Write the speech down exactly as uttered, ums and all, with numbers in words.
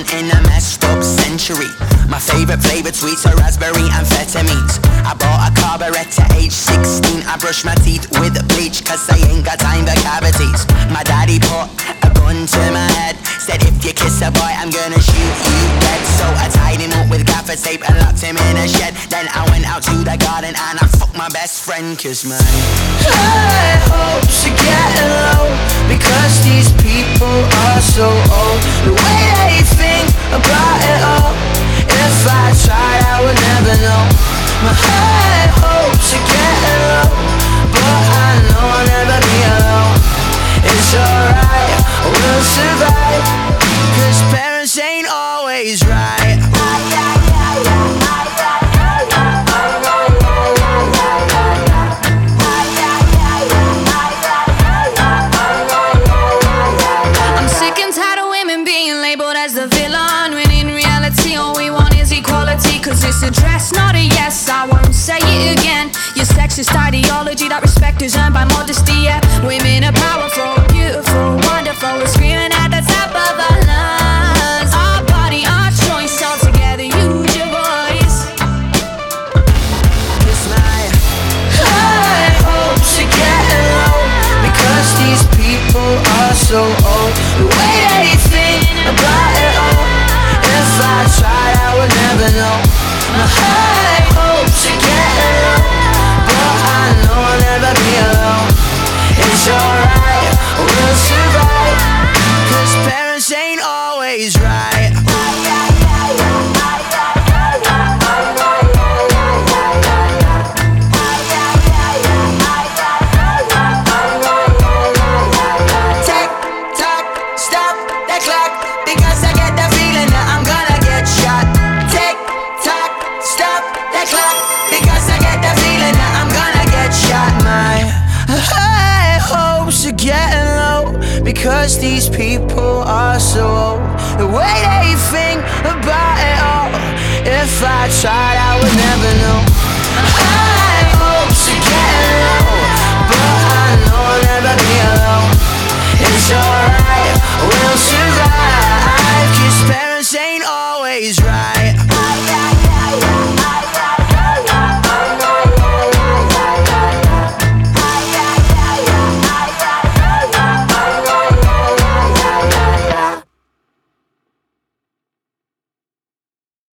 born in a messed up century. My favorite flavored sweets are raspberry amphetamines. I bought a carburet at age sixteen. I brush my teeth with bleach cause I ain't got time for cavities. My daddy put a gun to my head, said if you kiss a boy I'm gonna shoot you dead. So I tied him up with gaffer tape and locked him in a shed. Then I went out to the garden and I fucked my best friend cause my high hopes are getting low because these people are so old. The way they think about it all, if I tried I would never know. My high hopes are getting low, but I know I'll never be alone. It's alright, we'll survive, cause parents ain't always right. I'm sick and tired of women being labeled as the villain, when in reality all we want is equality. Cause it's a dress, not a yes, I won't say it again. Your sexist ideology that respect is earned by modesty, yeah. Women are powerful, beautiful, wonderful. We're screaming at the top of our lungs. Our body, our choice, all together, use your voice. Cause my high hopes are getting low because these people are so old. The way they think about it all, if I tried I would never know. My high hopes are getting low, but I know I'll never be alone. It's alright, we'll survive, cause parents ain't always right. Tick tock, stop that clock, because I get the feeling that I'm gonna get shot. Tick tock, stop that clock, because I get the feeling that I'm gonna get shot. My high hopes are getting low because these people are so old. The way they think about it all, if I tried I would never know.